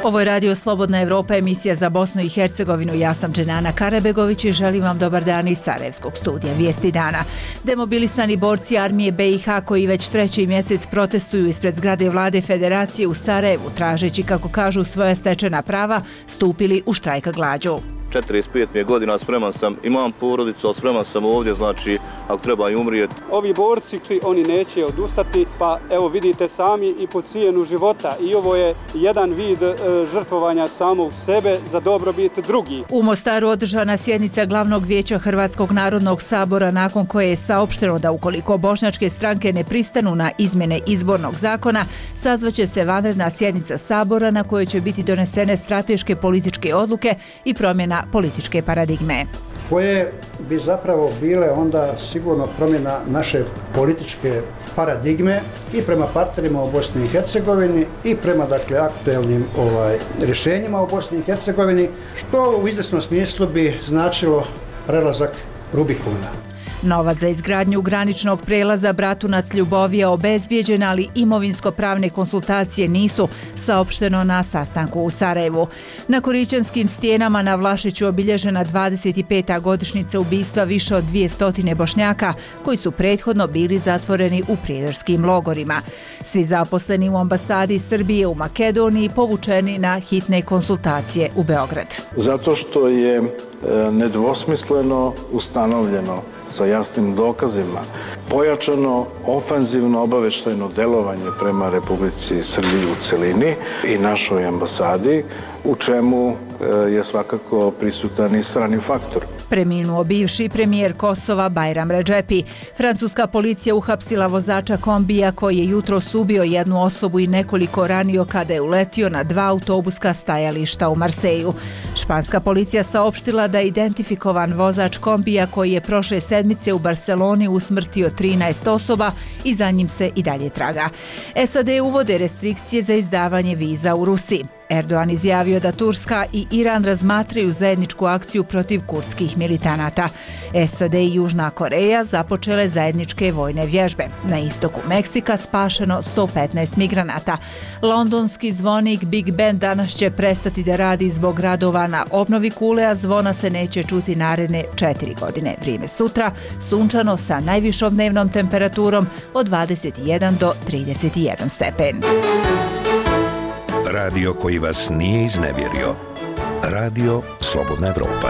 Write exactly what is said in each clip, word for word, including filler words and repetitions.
Ovo je Radio Slobodna Evropa, emisija za Bosnu i Hercegovinu. Ja sam Dženana Karabegović i želim vam dobar dan iz Sarajevskog studija Vijesti dana. Demobilisani borci armije B i H koji već treći mjesec protestuju ispred zgrade vlade Federacije u Sarajevu, tražeći, kako kažu, svoja stečena prava, stupili u štrajk glađu. četrdeset pet mi je godina, spreman sam, imam porodicu, ali spreman sam ovdje, znači ako treba i umrijeti. Ovi borci, oni neće odustati, pa evo vidite sami i po cijenu života. I ovo je jedan vid e, žrtvovanja samog sebe za dobrobit drugih. U Mostaru održana sjednica glavnog vijeća Hrvatskog narodnog sabora, nakon koje je saopšteno da ukoliko bošnjačke stranke ne pristanu na izmjene izbornog zakona, sazvaće se vanredna sjednica sabora na kojoj će biti donesene strateške političke odluke i promjena političke paradigme. Koje bi zapravo bile onda sigurno promjena naše političke paradigme i prema partnerima u Bosni i Hercegovini i prema dakle aktuelnim ovaj, rješenjima u Bosni i Hercegovini, što u izvjesnom smislu bi značilo prelazak Rubikona. Novac za izgradnju graničnog prelaza Bratunac-Ljubovija obezbijeđen, ali imovinsko-pravne konsultacije nisu, saopšteno na sastanku u Sarajevu. Na Korićanskim stijenama na Vlašiću obilježena dvadeset peta godišnjica ubistva više od dvjesto Bošnjaka koji su prethodno bili zatvoreni u prijedorskim logorima. Svi zaposleni u ambasadi Srbije u Makedoniji povučeni na hitne konsultacije u Beograd. Zato što je e, nedvosmisleno ustanovljeno sa jasnim dokazima pojačano ofenzivno obavještajno delovanje prema Republici Srbiji u celini i našoj ambasadi, u čemu je svakako prisutan i strani faktor. Preminuo bivši premijer Kosova Bajram Redžepi. Francuska policija uhapsila vozača kombija koji je jutros ubio jednu osobu i nekoliko ranio kada je uletio na dva autobuska stajališta u Marseju. Španska policija saopštila da je identifikovan vozač kombija koji je prošle sedmice u Barceloni usmrtio trinaest osoba i za njim se i dalje traga. S A D uvode restrikcije za izdavanje viza u Rusiji. Erdogan izjavio da Turska i Iran razmatraju zajedničku akciju protiv kurdskih militanata. S A D i Južna Koreja započele zajedničke vojne vježbe. Na istoku Meksika spašeno sto petnaest migranata. Londonski zvonik Big Ben danas će prestati da radi zbog radova na obnovi kule, a zvona se neće čuti naredne četiri godine. Vrijeme sutra, sunčano sa najvišom dnevnom temperaturom od dvadeset jedan do trideset jedan stepen. Radio koji vas nije iznevjerio. Radio Slobodna Evropa.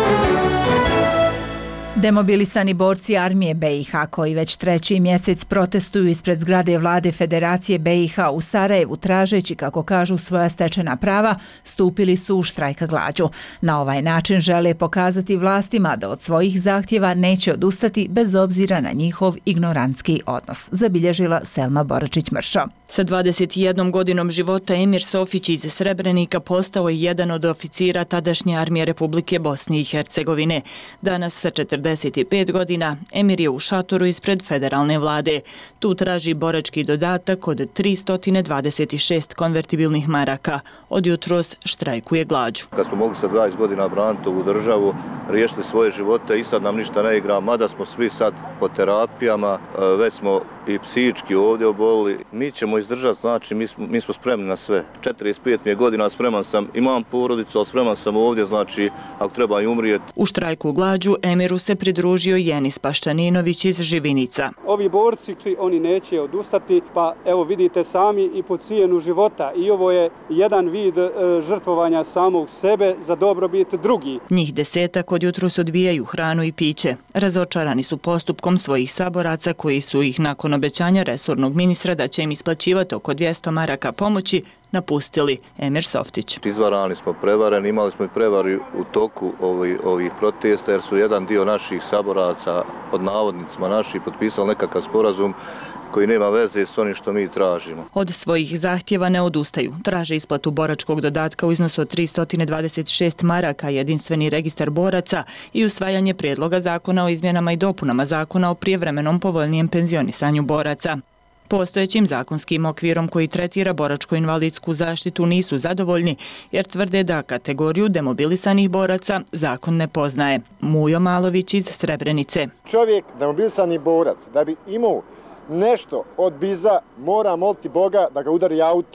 Demobilisani borci armije B i H koji već treći mjesec protestuju ispred zgrade vlade Federacije B i H u Sarajevu, tražeći, kako kažu, svoja stečena prava, stupili su u štrajk glađu. Na ovaj način žele pokazati vlastima da od svojih zahtjeva neće odustati bez obzira na njihov ignorantski odnos, zabilježila Selma Boračić-Mršo. Sa dvadeset jednom godinom života Emir Sofić iz Srebrenika postao je jedan od oficira tadašnje armije Republike Bosne i Hercegovine. Danas sa četrdeset pet godina Emir je u šatoru ispred federalne vlade. Tu traži borački dodatak od tristo dvadeset šest konvertibilnih maraka. Od jutros štrajkuje glađu. Kad smo mogli sa dvadeset godina braniti ovu državu, riješili svoje živote i sad nam ništa ne igra, mada smo svi sad po terapijama, već smo i psihički ovdje obolili. Mi ćemo izdržati, znači mi smo, mi smo spremni na sve. četrdeset pet mi je godina, spreman sam, imam porodicu, ali spreman sam ovdje, znači ako treba i umrijeti. U štrajku glađu Emiru se pridružio Jenis Paštaninović iz Živinica. Ovi borci, oni neće odustati, pa evo vidite sami i po cijenu života. I ovo je jedan vid e, žrtvovanja samog sebe za dobrobit drugih. Njih desetak od jutros odbijaju hranu i piće. Razočarani su postupkom svojih saboraca koji su ih nakon obećanja resornog ministra da će im isplaćivati oko dvjesto maraka pomoći napustili. Emir Softić. Izvarani smo, prevareni, imali smo i prevari u toku ovih, ovih protesta jer su jedan dio naših saboraca, pod navodnicima naših, potpisali nekakav sporazum koji nema veze s onim što mi tražimo. Od svojih zahtjeva ne odustaju. Traže isplatu boračkog dodatka u iznosu od tristo dvadeset šest maraka, jedinstveni registar boraca i usvajanje prijedloga zakona o izmjenama i dopunama zakona o prijevremenom povoljnijem penzionisanju boraca. Postojećim zakonskim okvirom koji tretira boračko-invalidsku zaštitu nisu zadovoljni jer tvrde da kategoriju demobilisanih boraca zakon ne poznaje. Mujo Malović iz Srebrenice. Čovjek, demobilisani borac, da bi imao nešto od biza, mora moliti Boga da ga udari auto,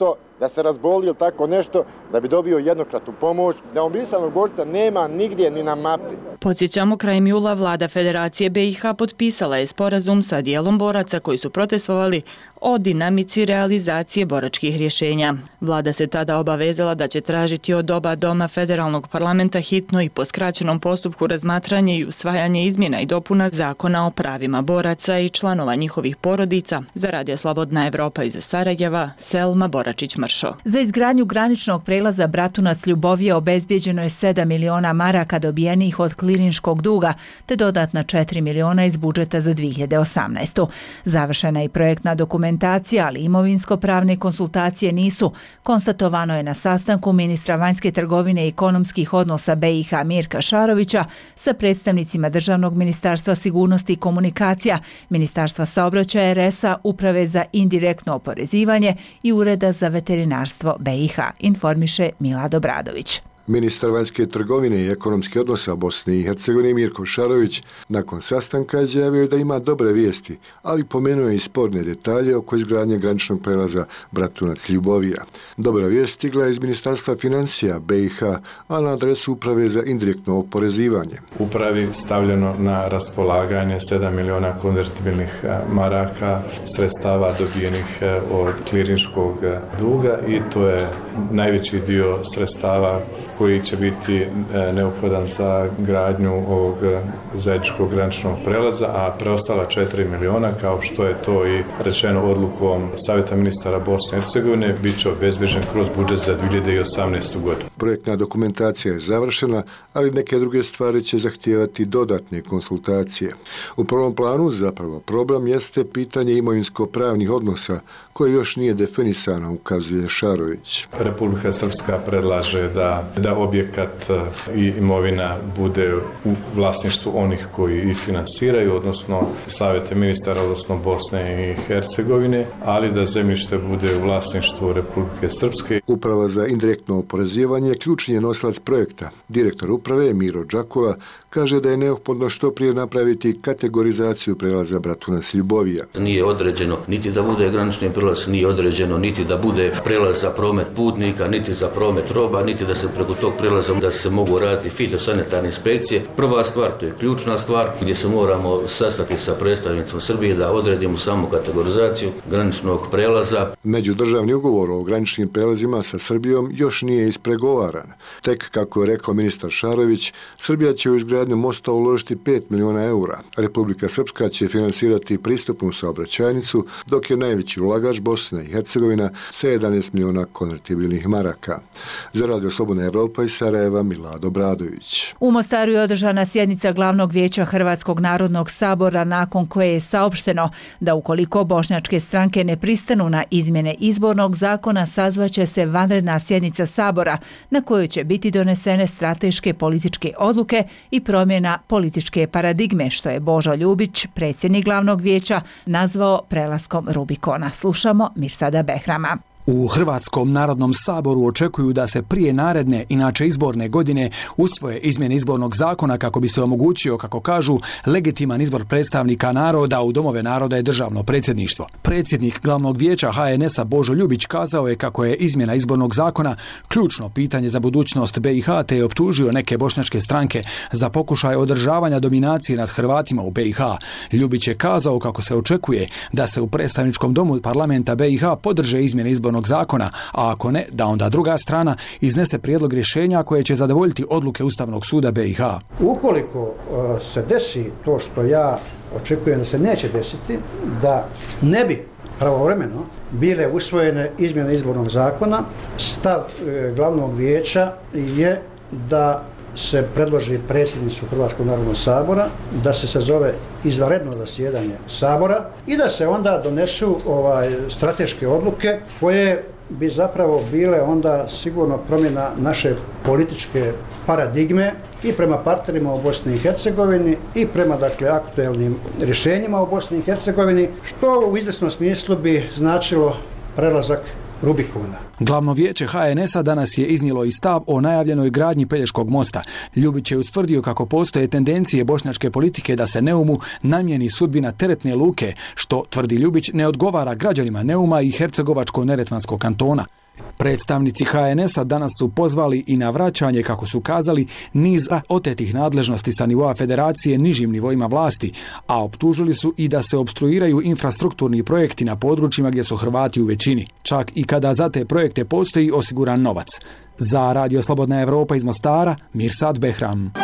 da se razboli ili tako nešto, da bi dobio jednokratnu pomoć. Nemobilisanog borca nema nigdje ni na mapi. Podsjećamo, krajem jula vlada Federacije B i H potpisala je sporazum sa dijelom boraca koji su protestovali o dinamici realizacije boračkih rješenja. Vlada se tada obavezala da će tražiti od oba doma federalnog parlamenta hitno i po skraćenom postupku razmatranje i usvajanje izmjena i dopuna zakona o pravima boraca i članova njihovih porodica. Za Radio Slobodna Evropa iz Sarajeva, Selma Boračić-Mršo. Za izgradnju graničnog prelaza Bratunac-Ljubovija obezbijeđeno je sedam miliona maraka dobijenih od klirinškog duga, te dodatna četiri miliona iz budžeta za dvije hiljade osamnaestu. Završena je i projektna dokumentacija, ali imovinsko-pravne konsultacije nisu. Konstatovano je na sastanku ministra vanjske trgovine i ekonomskih odnosa B i H Mirka Šarovića sa predstavnicima Državnog ministarstva sigurnosti i komunikacija, Ministarstva saobraćaja R S-a, Uprave za indirektno oporezivanje i Ureda za veterinarstvo B i H, informiše Milad Obradović. Ministar vanjske trgovine i ekonomskih odnosa Bosne i Hercegovine Mirko Šarović nakon sastanka izjavio da ima dobre vijesti, ali pomenuo je i sporne detalje oko izgradnje graničnog prelaza Bratunac-Ljubovija. Dobra vijest stigla je iz Ministarstva financija B i H, a na adresu Uprave za indirektno oporezivanje. Upravi stavljeno na raspolaganje sedam miliona konvertibilnih maraka sredstava dobijenih od klirinškog duga i to je najveći dio sredstava koji će biti neophodan za gradnju ovog zajedničkog graničnog prelaza, a preostala četiri miliona, kao što je to i rečeno odlukom Savjeta ministara Bosne i Hercegovine, bit će obezbeđen kroz budžet za dvije hiljade osamnaestu. godinu. Projektna dokumentacija je završena, ali neke druge stvari će zahtijevati dodatne konsultacije. U prvom planu zapravo problem jeste pitanje imovinsko-pravnih odnosa koje još nije definisano, ukazuje Šarović. Republika Srpska predlaže da da objekat i imovina bude u vlasništvu onih koji i finansiraju, odnosno Savjete ministara, odnosno Bosne i Hercegovine, ali da zemljište bude u vlasništvu Republike Srpske. Uprava za indirektno oporezivanje ključni je nosilac projekta. Direktor uprave Miro Đakula kaže da je neophodno što prije napraviti kategorizaciju prelaza Bratunac-Ljubovija. Nije određeno niti da bude granični prelaz, nije određeno niti da bude prelaz za promet putnika, niti za promet roba, niti da se preko tog prelaza da se mogu raditi fitosanitarne inspekcije. Prva stvar, to je ključna stvar, gdje se moramo sastati sa predstavnicom Srbije da odredimo samu kategorizaciju graničnog prelaza. Međudržavni ugovor o graničnim prelazima sa Srbijom još nije ispregovaran. Tek, kako je rekao ministar Šarović, Srbija će u izgradnju mosta uložiti pet miliona eura. Republika Srpska će finansirati pristupnu saobraćajnicu, dok je najveći ulagač Bosna i Hercegovina sa jedanaest miliona konvertibilnih maraka. Za Radio Slobodna Evropa iz Sarajeva, Milad Obradović. U Mostaru je održana sjednica Glavnog vijeća Hrvatskog narodnog sabora, nakon koje je saopšteno da ukoliko bošnjačke stranke ne pristanu na izmjene izbornog zakona, sazvaće se vanredna sjednica sabora na kojoj će biti donesene strateške političke odluke i promjena političke paradigme, što je Božo Ljubić, predsjednik Glavnog vijeća, nazvao prelaskom Rubikona. Slušamo Mirsada Behrama. U Hrvatskom narodnom saboru očekuju da se prije naredne, inače izborne godine, usvoje izmjene izbornog zakona kako bi se omogućio, kako kažu, legitiman izbor predstavnika naroda u domove naroda i državno predsjedništvo. Predsjednik Glavnog vijeća H N S-a Božo Ljubić kazao je kako je izmjena izbornog zakona ključno pitanje za budućnost B i H, te je optužio neke bošnjačke stranke za pokušaj održavanja dominacije nad Hrvatima u B i H. Ljubić je kazao kako se očekuje da se u predstavničkom domu parlamenta B i H podrže izmjene izbornog zakona, a ako ne, da onda druga strana iznese prijedlog rješenja koje će zadovoljiti odluke Ustavnog suda B i H. Ukoliko uh, se desi to što ja očekujem da se neće desiti, da ne bi pravovremeno bile usvojene izmjene izbornog zakona, stav uh, Glavnog vijeća je da se predloži predsjednicu Hrvatskog narodnog sabora, da se sazove izvanredno zasjedanje sabora i da se onda donesu ovaj strateške odluke koje bi zapravo bile onda sigurno promjena naše političke paradigme i prema partnerima u Bosni i Hercegovini i prema dakle aktuelnim rješenjima u Bosni i Hercegovini, što u izvjesnom smislu bi značilo prelazak Rubikona. Glavno vijeće H N S-a danas je iznijelo i stav o najavljenoj gradnji Pelješkog mosta. Ljubić je ustvrdio kako postoje tendencije bošnjačke politike da se Neumu namijeni sudbina teretne luke, što, tvrdi Ljubić, ne odgovara građanima Neuma i Hercegovačko-neretvanskog kantona. Predstavnici ha en es a danas su pozvali i na vraćanje, kako su kazali, niz otetih nadležnosti sa nivoa federacije nižim nivoima vlasti, a optužili su i da se opstruiraju infrastrukturni projekti na područjima gdje su Hrvati u većini, čak i kada za te projekte postoji osiguran novac. Za Radio Slobodna Evropa iz Mostara, Mirsad Behram.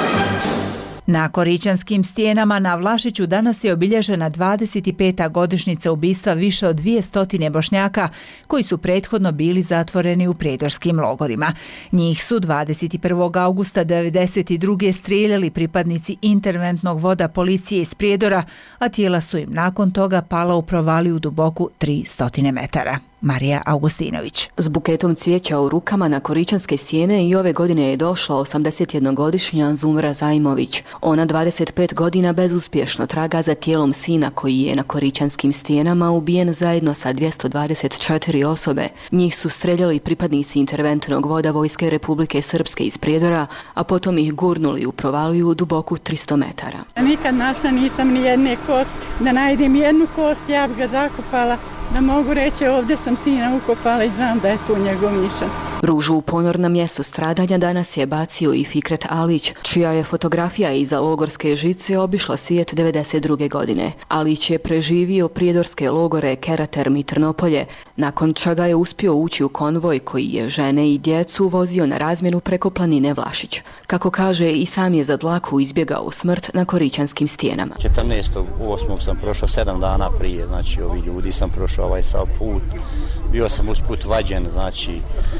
Na Koričanskim stijenama na Vlašiću danas je obilježena dvadeset peta godišnjica ubistva više od dvjesto Bošnjaka koji su prethodno bili zatvoreni u prijedorskim logorima. Njih su dvadeset prvog augusta devedeset druge strijeljali pripadnici interventnog voda policije iz Prijedora, a tijela su im nakon toga pala u provaliju duboku tristo metara. Marija Augustinović. S buketom cvijeća u rukama na Koričanske stijene i ove godine je došla osamdesetjednogodišnja Zumra Zajmović. Ona dvadeset pet godina bezuspješno traga za tijelom sina koji je na Koričanskim stijenama ubijen zajedno sa dvjesto dvadeset četiri osobe. Njih su streljali pripadnici interventnog voda Vojske Republike Srpske iz Prijedora, a potom ih gurnuli u provaliju duboku tristo metara. Nikad našla nisam ni jedne kosti. Da najdem jednu kost, ja bi ga zakopala. Da mogu reći, ovdje sam sina ukopala i znam da je tu njegov nišan. Ružu u ponor na mjesto stradanja danas je bacio i Fikret Alić, čija je fotografija iza logorske žice obišla svijet devedeset druge godine. Alić je preživio prijedorske logore Keraterm i Trnopolje, nakon čega je uspio ući u konvoj koji je žene i djecu vozio na razmjenu preko planine Vlašić. Kako kaže, i sam je za dlaku izbjegao smrt na Koričanskim stijenama. četrnaestog osmog sam prošao sedam dana prije, znači ovi ljudi sam prošao ovaj sav put. Bio sam usput vađen, znači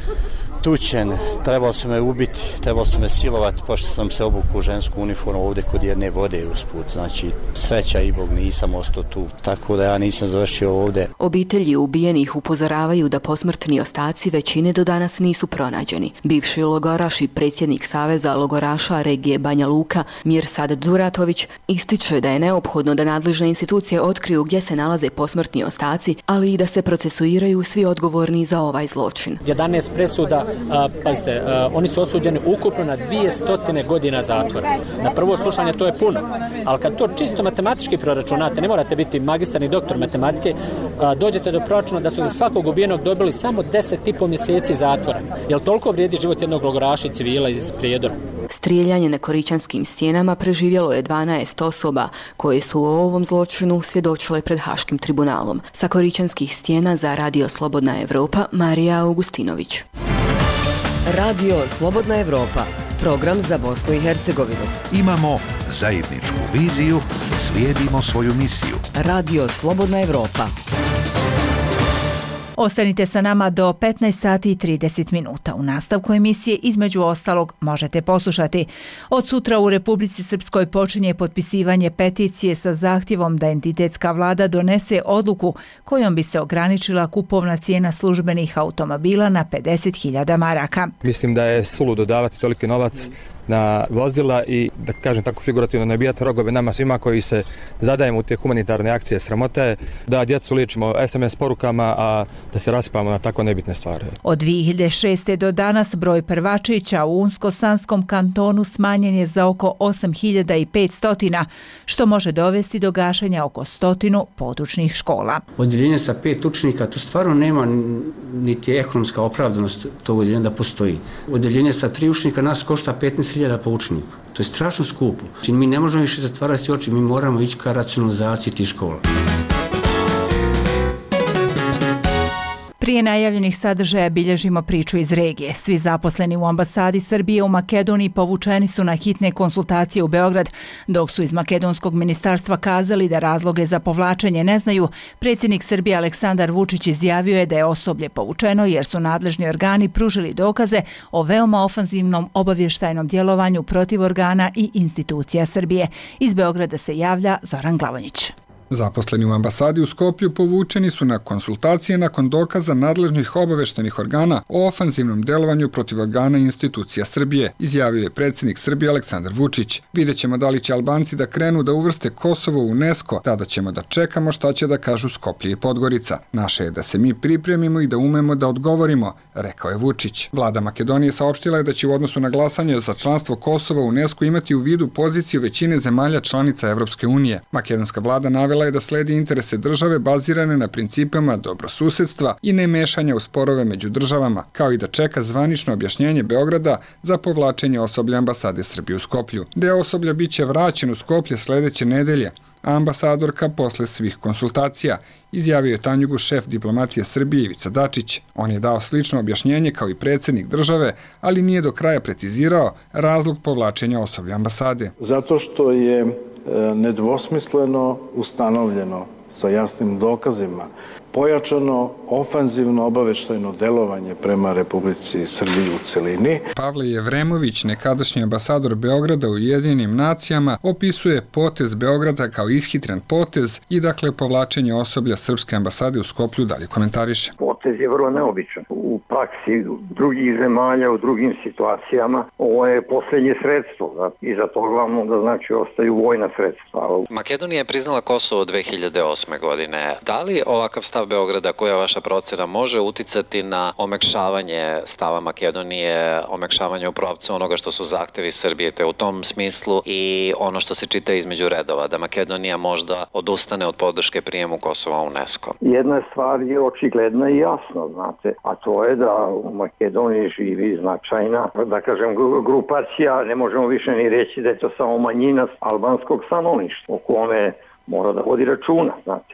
tučen, trebalo su me ubiti, trebalo su me silovati, pošto sam se obukao u žensku uniformu ovdje kod jedne vode usput. Znači, sreća i Bog, nisam ostao tu, tako da ja nisam završio ovdje. Obitelji ubijenih upozoravaju da posmrtni ostaci većine do danas nisu pronađeni. Bivši logoraš i predsjednik Saveza logoraša regije Banja Luka, Mirsad Duratović, ističe da je neophodno da nadležne institucije otkriju gdje se nalaze posmrtni ostaci, ali i da se procesuiraju svi odgovorni za ovaj zločin. jedanaest presuda, a, pazite, a, oni su osuđeni ukupno na dvjesto godina zatvora. Na prvo slušanje to je puno, ali kad to čisto matematički proračunate, ne morate biti magistar ni doktor matematike, a, dođete do proračuna da su za svakog ubijenog dobili samo deset i pol mjeseci zatvora. Jel toliko vrijedi život jednog logoraša i civila iz Prijedora? Strijeljanje na Koričanskim stijenama preživjelo je dvanaest osoba koje su o ovom zločinu svjedočile pred Haškim tribunalom. Sa Koričanskih stijena za Radio Slobodna Evropa, Marija Augustinović. Radio Slobodna Evropa, program za Bosnu i Hercegovinu. Imamo zajedničku viziju, slijedimo svoju misiju. Radio Slobodna Evropa. Ostanite sa nama do petnaest sati i trideset minuta. U nastavku emisije između ostalog možete poslušati. Od sutra u Republici Srpskoj počinje potpisivanje peticije sa zahtjevom da entitetska vlada donese odluku kojom bi se ograničila kupovna cijena službenih automobila na pedeset hiljada maraka. Mislim da je suludo davati toliki novac na vozila i, da kažem tako figurativno, nabijati rogove nama svima koji se zadajemo u te humanitarne akcije. Sramota je da djecu liječimo es em es porukama, a da se raspamo na tako nebitne stvari. Od dvije hiljade šeste. do danas broj prvačića u Unsko-Sanskom kantonu smanjen je za oko osam hiljada petsto, što može dovesti do gašenja oko stotinu područnih škola. Odjeljenje sa pet učenika, tu stvarno nema niti ekonomska opravdanost tog odjeljenja da postoji. Odjeljenje sa tri učenika nas košta petnaest hiljada po učeniku. To je strašno skupo. Znači, mi ne možemo više zatvarati oči, mi moramo ići ka racionalizaciji tih škola. Prije najavljenih sadržaja bilježimo priču iz regije. Svi zaposleni u ambasadi Srbije u Makedoniji povučeni su na hitne konsultacije u Beograd. Dok su iz makedonskog ministarstva kazali da razloge za povlačenje ne znaju, predsjednik Srbije Aleksandar Vučić izjavio je da je osoblje povučeno jer su nadležni organi pružili dokaze o veoma ofanzivnom obavještajnom djelovanju protiv organa i institucija Srbije. Iz Beograda se javlja Zoran Glavonjić. Zaposleni u ambasadi u Skoplju povučeni su na konsultacije nakon dokaza nadležnih obaveštenih organa o ofanzivnom delovanju protiv organa i institucija Srbije, izjavio je predsjednik Srbije Aleksandar Vučić. Vidjet ćemo da li će Albanci da krenu da uvrste Kosovo u UNESCO, tada ćemo da čekamo šta će da kažu Skoplje i Podgorica. Naše je da se mi pripremimo i da umemo da odgovorimo, rekao je Vučić. Vlada Makedonije saopštila je da će u odnosu na glasanje za članstvo Kosova u UNESCO imati u vidu poziciju većine zemalja članica Evropske unije. Makedonska vlada navela htjela je da sledi interese države bazirane na principima dobrosusedstva i nemešanja u sporove među državama, kao i da čeka zvanično objašnjenje Beograda za povlačenje osoblja ambasade Srbije u Skoplju. Deo osoblja biće vraćen u Skoplje sledeće nedelje, a ambasadorka posle svih konsultacija, izjavio je Tanjugu šef diplomatije Srbije Ivica Dačić. On je dao slično objašnjenje kao i predsjednik države, ali nije do kraja precizirao razlog povlačenja osoblja ambasade. Zato što je nedvosmisleno ustanovljeno sa jasnim dokazima pojačano ofenzivno obaveštajno delovanje prema Republici Srbiji u celini. Pavle Jevremović, nekadašnji ambasador Beograda u Ujedinjenim nacijama, opisuje potez Beograda kao ishitren potez i dakle povlačenje osoblja srpske ambasade u Skoplju dalje komentariše. Potez je vrlo neobičan. U praksi drugih zemalja, u drugim situacijama, ovo je posljednje sredstvo da, i za to glavno da znači ostaju vojna sredstva. Makedonija je priznala Kosovo dve hiljade osme godine. Da li ovakav stav Beograda, koja vaša procena, može uticati na omekšavanje stava Makedonije, omekšavanje u pravcu onoga što su zahtevi Srbije, te u tom smislu i ono što se čita između redova, da Makedonija možda odustane od podrške prijemu Kosova u UNESCO? Jedna stvar je očigledna i jasna, znate, a to je da u Makedoniji živi značajna, da kažem, grupacija, ne možemo više ni reći da je to samo manjina albanskog stanovništva, o kome mora da vodi računa, znate.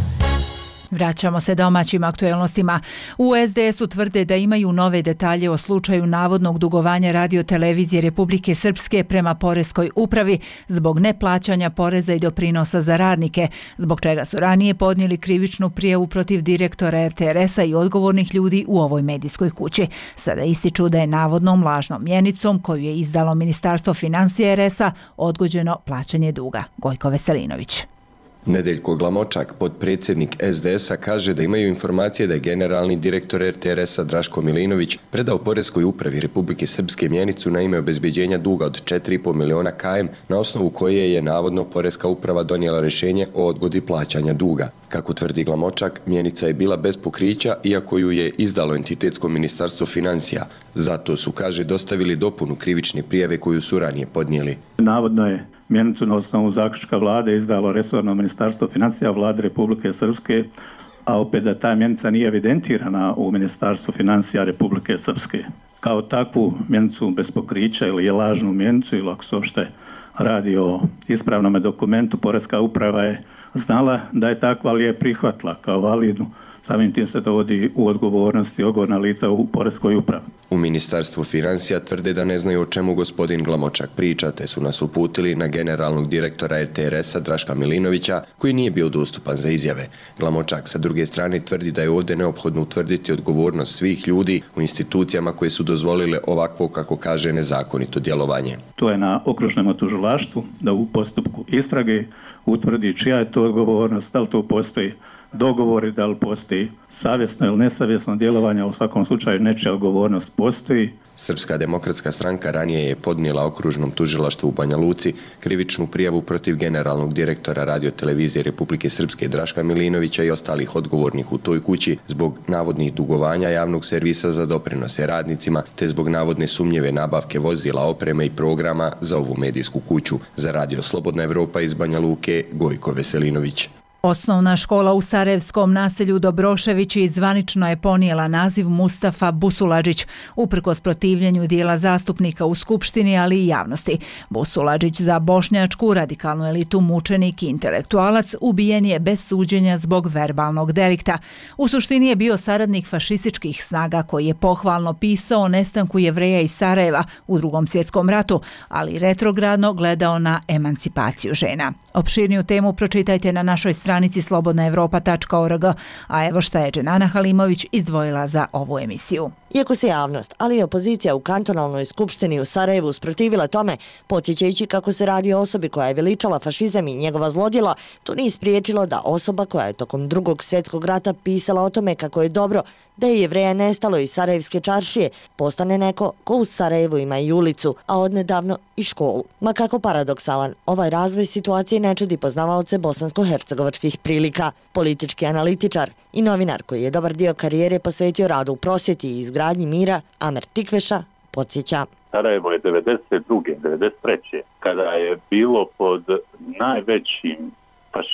Vraćamo se domaćim aktuelnostima. U es de esu tvrde da imaju nove detalje o slučaju navodnog dugovanja radiotelevizije Republike Srpske prema poreskoj upravi zbog neplaćanja poreza i doprinosa za radnike, zbog čega su ranije podnijeli krivičnu prijavu protiv direktora er te er esa i odgovornih ljudi u ovoj medijskoj kući. Sada ističu da je navodnom lažnom mjenicom koju je izdalo Ministarstvo financija er esa odgođeno plaćanje duga. Gojko Veselinović. Nedeljko Glamočak, potpredsjednik es de esa, kaže da imaju informacije da je generalni direktor er te er esa Draško Milinović predao poreskoj upravi Republike Srpske mjenicu na ime obezbeđenja duga od četiri i po miliona ka em, na osnovu koje je navodno poreska uprava donijela rješenje o odgodi plaćanja duga. Kako tvrdi Glamočak, mjenica je bila bez pokrića, iako ju je izdalo entitetsko ministarstvo financija. Zato su, kaže, dostavili dopunu krivične prijave koju su ranije podnijeli. Navodno je mjenicu na osnovu zaključka vlade izdalo resorno ministarstvo financija vlade Republike Srpske, a opet da ta mjenica nije evidentirana u ministarstvu financija Republike Srpske. Kao takvu mjenicu bez pokrića ili je lažnu mjenicu, ili ako se uopšte radi o ispravnom dokumentu, poreska uprava je znala da je takva, ali je prihvatila kao validnu. Samim tim se dovodi u odgovornost i odgovorna lica u poreskoj upravi. U Ministarstvu financija tvrde da ne znaju o čemu gospodin Glamočak priča, te su nas uputili na generalnog direktora er te er esa Draška Milinovića, koji nije bio dostupan za izjave. Glamočak sa druge strane tvrdi da je ovdje neophodno utvrditi odgovornost svih ljudi u institucijama koje su dozvolile ovakvo, kako kaže, nezakonito djelovanje. To je na okružnom tužilaštvu da u postupku istrage utvrdi čija je to odgovornost, da li to postoji dogovori, da li postoji savjesno ili nesavjesno djelovanje, u svakom slučaju nečija odgovornost postoji. Srpska demokratska stranka ranije je podnijela okružnom tužilaštvu u Banja Luci krivičnu prijavu protiv generalnog direktora radiotelevizije Republike Srpske Draška Milinovića i ostalih odgovornih u toj kući zbog navodnih dugovanja javnog servisa za doprinose radnicima, te zbog navodne sumnjive nabavke vozila, opreme i programa za ovu medijsku kuću. Za Radio Slobodna Evropa iz Banja Luke, Gojko Veselinović. Osnovna škola u sarajevskom naselju Dobroševići zvanično je ponijela naziv Mustafa Busuladžić, uprkos protivljenju dijela zastupnika u Skupštini, ali i javnosti. Busuladžić, za bošnjačku radikalnu elitu mučenik i intelektualac, ubijen je bez suđenja zbog verbalnog delikta. U suštini je bio saradnik fašističkih snaga koji je pohvalno pisao o nestanku Jevreja iz Sarajeva u Drugom svjetskom ratu, ali retrogradno gledao na emancipaciju žena. Opširniju temu pročitajte na našoj stranici stranici slobodna evropa tačka org, a evo šta je Dženana Halimović izdvojila za ovu emisiju. Iako se javnost, ali i opozicija u kantonalnoj skupštini u Sarajevu usprotivila tome, podsjećajući kako se radi o osobi koja je veličala fašizam i njegova zlodjela, to nije spriječilo da osoba koja je tokom Drugog svjetskog rata pisala o tome kako je dobro da je Jevreja nestalo iz Sarajevske čaršije, postane neko ko u Sarajevu ima i ulicu, a odnedavno i školu. Ma kako paradoksalan, ovaj razvoj situacije ne čudi poznavaoce bosansko-hercegovačkih prilika. Politički analitičar i novinar koji je dobar dio karijere posvetio radu u prosvjeti i izgradnji mira, Amer Tikveša, podsjeća. Sarajevo je devedeset druge devedeset treće kada je bilo pod najvećim fašističkim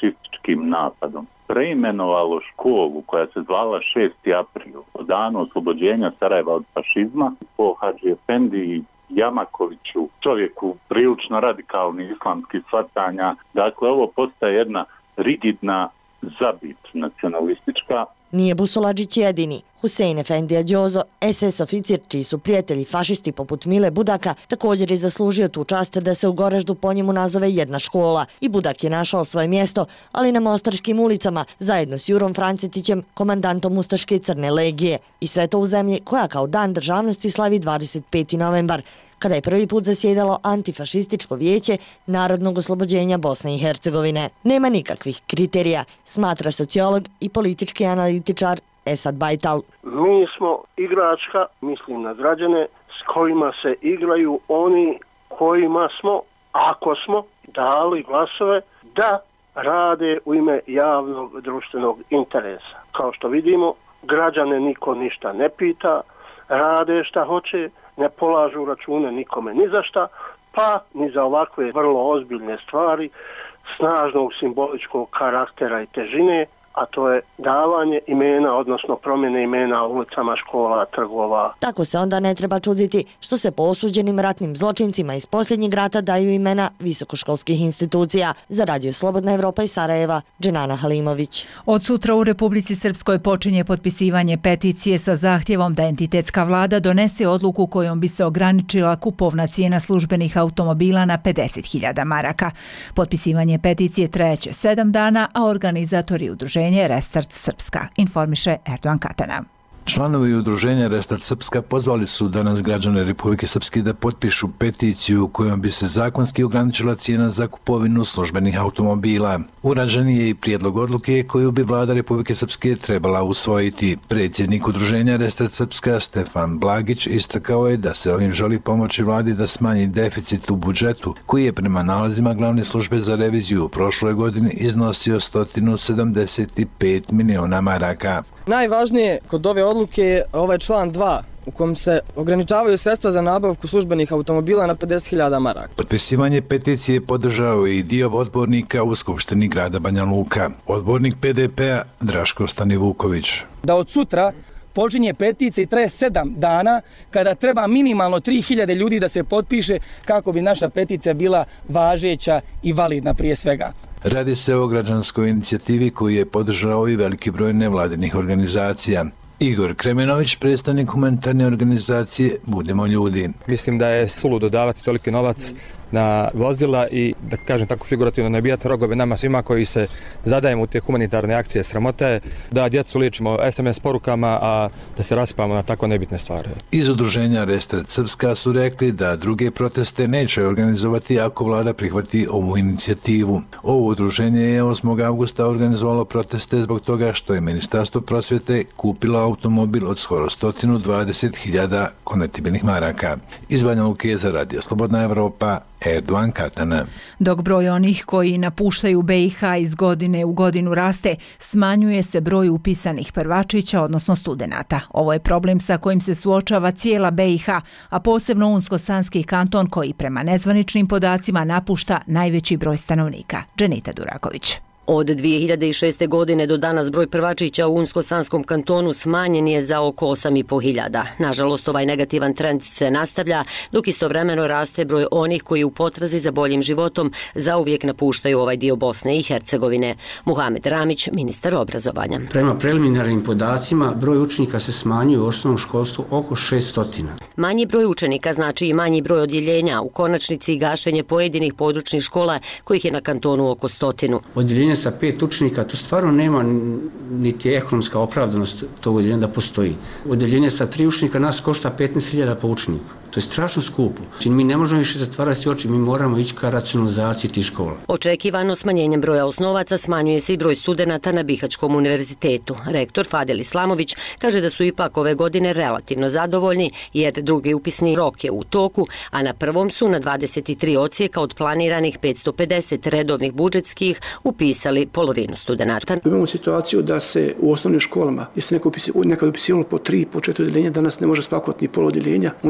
fašističkim napadom preimenovalo školu koja se zvala šesti april, o danu oslobođenja Sarajeva od fašizma, po Hadži Efendi Jamakoviću, čovjeku prilično radikalnih islamskih shvatanja. Dakle, ovo postaje jedna rigidna zabit nacionalistička. Nije Busoladžić jedini. Husein Efendija Đozo, es es oficir čiji su prijatelji fašisti poput Mile Budaka, također je zaslužio tu čast da se u Goraždu po njemu nazove jedna škola. I Budak je našao svoje mjesto, ali na Mostarskim ulicama, zajedno s Jurom Francetićem, komandantom Ustaške crne legije. I sve to u zemlji koja kao dan državnosti slavi dvadeset peti novembar, kada je prvi put zasjedalo antifašističko vijeće Narodnog oslobođenja Bosne i Hercegovine. Nema nikakvih kriterija, smatra sociolog i politički analitičar Esad Bajtal. Mi smo igračka, mislim na građane, s kojima se igraju oni kojima smo, ako smo dali glasove, da rade u ime javnog društvenog interesa. Kao što vidimo, građane niko ništa ne pita, rade šta hoće, ne polažu račune nikome ni za šta, pa ni za ovakve vrlo ozbiljne stvari, snažnog simboličkog karaktera i težine, a to je davanje imena, odnosno promjene imena ulicama, škola, trgova. Tako se onda ne treba čuditi što se po osuđenim ratnim zločincima iz posljednjeg rata daju imena visokoškolskih institucija. Za Radio Slobodna Evropa iz Sarajeva, Dženana Halimović. Od sutra u Republici Srpskoj počinje potpisivanje peticije sa zahtjevom da entitetska vlada donese odluku kojom bi se ograničila kupovna cijena službenih automobila na pedeset hiljada maraka. Potpisivanje peticije trajeće sedam dana, a organizatori udruženja Restart Srpska, informiše Erdogan Katana. Članovi udruženja Restart Srpska pozvali su danas građane Republike Srpske da potpišu peticiju kojom bi se zakonski ograničila cijena za kupovinu službenih automobila. Urađen je i prijedlog odluke koju bi vlada Republike Srpske trebala usvojiti. Predsjednik udruženja Restart Srpska Stefan Blagić istakao je da se ovim želi pomoći vladi da smanji deficit u budžetu koji je prema nalazima glavne službe za reviziju u prošloj godini iznosio sto sedamdeset pet miliona maraka. Najvažnije kod ove odluke je ovaj član dva u kojem se ograničavaju sredstva za nabavku službenih automobila na pedeset hiljada maraka. Potpisivanje peticije podržao i dio odbornika u Skupštini grada Banja Luka. Odbornik pe de pe-a Draško Stanivuković. Da od sutra počinje peticija i traje sedam dana kada treba minimalno tri hiljade ljudi da se potpiše kako bi naša peticija bila važeća i validna prije svega. Radi se o građanskoj inicijativi koju je podržao i veliki broj nevladinih organizacija. Igor Kremenović, predstavnik humanitarne organizacije Budimo ljudi. Mislim da je suludo davati toliki novac na vozila i, da kažem tako figurativno, nabijati rogove nama svima koji se zadajemo u te humanitarne akcije. Sramota je da djecu liječimo es em es porukama, a da se raspamo na tako nebitne stvari. Iz udruženja Restart Srpska su rekli da druge proteste neće organizovati ako vlada prihvati ovu inicijativu. Ovo udruženje je osmog avgusta organizovalo proteste zbog toga što je Ministarstvo prosvjete kupilo automobil od skoro sto dvadeset hiljada konvertibilnih maraka. Iz Banja Luke za Radio Slobodna Evropa, Erdogan Katana. Dok broj onih koji napuštaju be i ha iz godine u godinu raste, smanjuje se broj upisanih prvačića, odnosno studenata. Ovo je problem sa kojim se suočava cijela be i ha, a posebno Unsko-Sanski kanton koji prema nezvaničnim podacima napušta najveći broj stanovnika. Dženita Duraković. Od dvije hiljade šeste. godine do danas broj prvačića u Unsko-Sanskom kantonu smanjen je za oko osam i po hiljada. Nažalost, ovaj negativan trend se nastavlja, dok istovremeno raste broj onih koji u potrazi za boljim životom zauvijek napuštaju ovaj dio Bosne i Hercegovine. Muhamed Ramić, ministar obrazovanja. Prema preliminarnim podacima, broj učenika se smanjuje u osnovnom školstvu oko šesto. Manji broj učenika znači i manji broj odjeljenja, u konačnici i gašenje pojedinih područnih škola kojih je na kantonu oko stotinu. Odjeljenje sa pet učenika, tu stvarno nema niti ekonomska opravdanost tog odjeljenja da postoji. Odjeljenje sa tri učenika nas košta petnaest hiljada po učeniku. To je strašno skupo. Znači, mi ne možemo više zatvarati oči, mi moramo ići ka racionalizaciji tih škola. Očekivano smanjenjem broja osnovaca smanjuje se i broj studenata na Bihaćkom univerzitetu. Rektor Fadel Islamović kaže da su ipak ove godine relativno zadovoljni jer drugi upisni rok je u toku, a na prvom su na dvadeset tri odsjeka od planiranih petsto pedeset redovnih budžetskih upisali polovinu studenata. Imamo situaciju da se u osnovnim školama, gdje se nekad upisivalo po tri, po četiri odjeljenja, danas ne može spakovati ni pol odjeljenja, onda se taj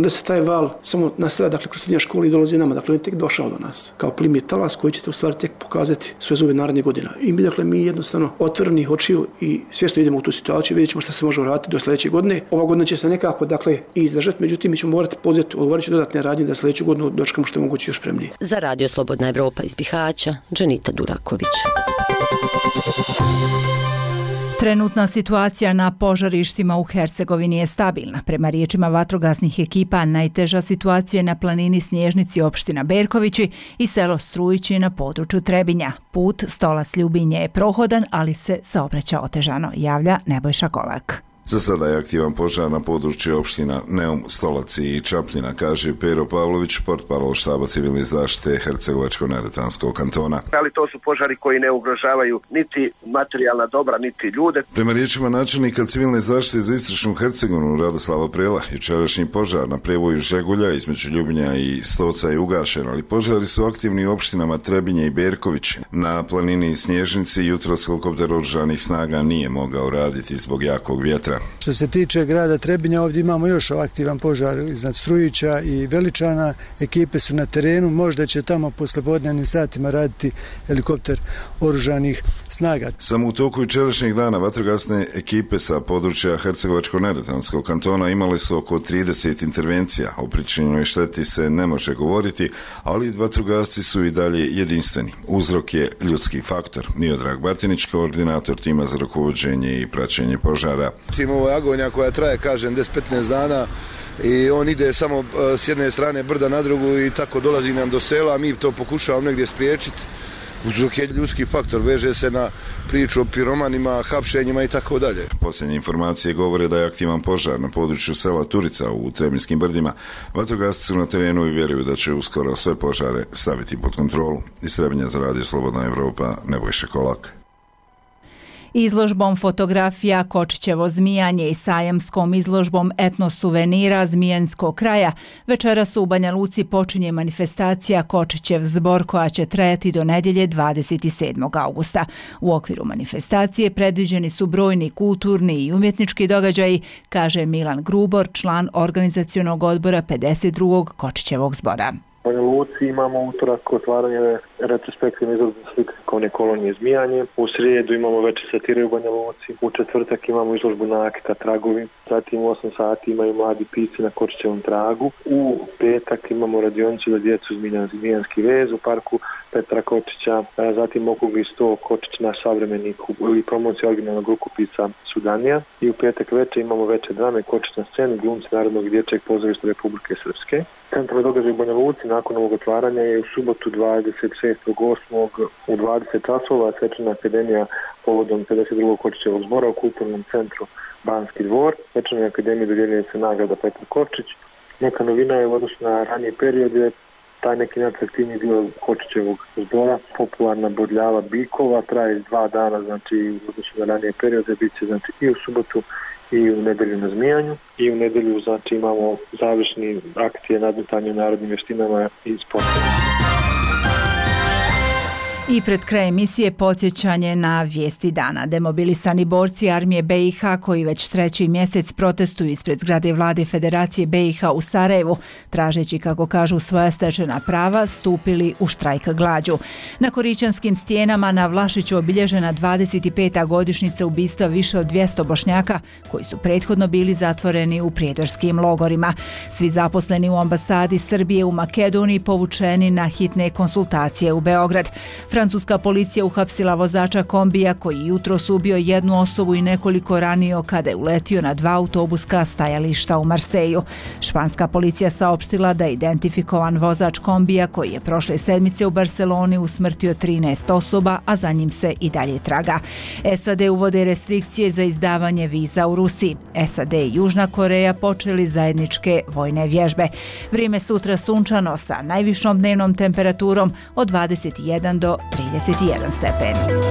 val samo nastavlja, dakle, kroz srednje škole i dolazi nama, dakle, on je tek došao do nas, kao plimi talas koji ćete u stvari tek pokazati sve zove narednih godina. I mi, dakle, mi jednostavno otvorenih očiju i svjesno idemo u tu situaciju, vidjet ćemo šta se može vratiti do sljedeće godine. Ova godina će se nekako, dakle, i izdržati, međutim, mi ćemo morati poduzeti odgovarajuće dodatne radnje da sljedeću godinu dočekamo što je moguće još spremnije. Za Radio Slobodna Evropa iz Bihaća, Dženita Duraković. Trenutna situacija na požarištima u Hercegovini je stabilna. Prema riječima vatrogasnih ekipa, najteža situacija je na planini Snježnici opština Berkovići i selo Strujići na području Trebinja. Put Stolac-Ljubinje je prohodan, ali se saobraća otežano, javlja Nebojša Kolak. Za sada je aktivan požar na području opština Neum, Stolaci i Čapljina, kaže Pero Pavlović, portparol štaba civilne zaštite Hercegovačko-neretvanskog kantona. Ali to su požari koji ne ugrožavaju niti materijalna dobra, niti ljude. Prema riječima načelnika civilne zaštite za istočnu Hercegovinu Radoslava Prela, jučerašnji požar na prevoju Žegulja između Ljubinja i Stoca je ugašen, ali požari su aktivni u opštinama Trebinje i Berković. Na planini Snježnici jutros helikopter oružanih snaga nije mogao raditi zbog jakog vjetra. Što se tiče grada Trebinja, ovdje imamo još aktivan požar iznad Strujića i Veličana. Ekipe su na terenu, možda će tamo poslijepodnevnim satima raditi helikopter oružanih snaga. Samo u toku jučerašnjeg dana vatrogasne ekipe sa područja Hercegovačko-neretvanskog kantona imale su oko trideset intervencija. O pričinjenoj šteti se ne može govoriti, ali vatrogasci su i dalje jedinstveni. Uzrok je ljudski faktor. Miodrag Batinić, koordinator tima za rukovođenje i praćenje požara. Ovo je agonija koja traje, kažem, deset do petnaest dana i on ide samo s jedne strane brda na drugu i tako dolazi nam do sela, a mi to pokušavamo negdje spriječiti. Uzrok je ljudski faktor, veže se na priču o piromanima, hapšenjima i tako dalje. Posljednje informacije govore da je aktivan požar na području sela Turica u Trebinskim brdima. Vatrogasci su na terenu i vjeruju da će uskoro sve požare staviti pod kontrolu. Iz Trebinja za Radio Slobodna Evropa, Nebojša Kolak. Izložbom fotografija Kočićevo zmijanje i sajamskom izložbom etnosuvenira Zmijanskog kraja večeras u Banja Luci počinje manifestacija Kočićev zbor koja će trajati do nedjelje dvadeset sedmog augusta. U okviru manifestacije predviđeni su brojni kulturni i umjetnički događaji, kaže Milan Grubor, član organizacionog odbora pedeset drugog Kočićevog zbora. U Banja Luci imamo utorak otvaranje retrospektivne izložbe slikovne kolonije Zmijanje. U srijedu imamo večer satire u Banja Luci. U četvrtak imamo izložbu nakita Tragovi. Zatim u osam sati imaju mladi pisci na Kočićevom tragu. U petak imamo radionicu za djecu Zmijanski vez u parku Petra Kočića. Zatim okrugli sto Kočić naš savremenik i promocija originalnog rukopisa Sudanija. I u petak večer imamo večer drame Kočić na sceni, glumci Narodnog i dječjeg pozorišta Republike Srpske. Centralni događaj u Banja Luci nakon ovog otvaranja je u subotu dvadeset šestog osmog u dvadeset časova svečana akademija povodom pedeset drugog Kočićevog zbora u kulturnom centru Banski dvor. Svečanoj akademiji dodjeljuje se nagrada Petar Kočić. Neka novina je u odnosu na ranije periode taj neki najatraktivniji dio Kočićevog zbora, popularna bodljava bikova, traje dva dana, znači u odnosu na ranije periode, bit će znači i u subotu i u nedelju na Zmijanju i u nedelju znači imamo završni akcije nadmetanje u narodnim vještinama i sportom. I pred kraj emisije podsjećanje na vijesti dana. Demobilisani borci armije B i H koji već treći mjesec protestuju ispred zgrade vlade Federacije B i H u Sarajevu, tražeći, kako kažu, svoja stečena prava, stupili u štrajk glađu. Na Korićanskim stijenama na Vlašiću obilježena dvadeset peta godišnjica ubistva više od dvjesto Bošnjaka koji su prethodno bili zatvoreni u prijedorskim logorima. Svi zaposleni u ambasadi Srbije u Makedoniji povučeni na hitne konsultacije u Beograd. Francuska policija uhapsila vozača kombija koji jutros ubio jednu osobu i nekoliko ranio kada je uletio na dva autobuska stajališta u Marseju. Španska policija saopštila da je identifikovan vozač kombija koji je prošle sedmice u Barceloni usmrtio trinaest osoba, a za njim se i dalje traga. S A D uvode restrikcije za izdavanje viza u Rusiji. S A D i Južna Koreja počeli zajedničke vojne vježbe. Vrijeme sutra sunčano sa najvišom dnevnom temperaturom od dvadeset jedan do trideset jedan stepen.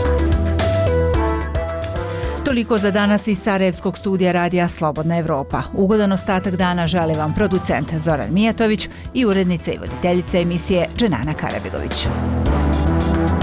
Toliko za danas iz Sarajevskog studija radija Slobodna Evropa. Ugodan ostatak dana želi vam producent Zoran Mijatović i urednica i voditeljica emisije Dženana Karabegović.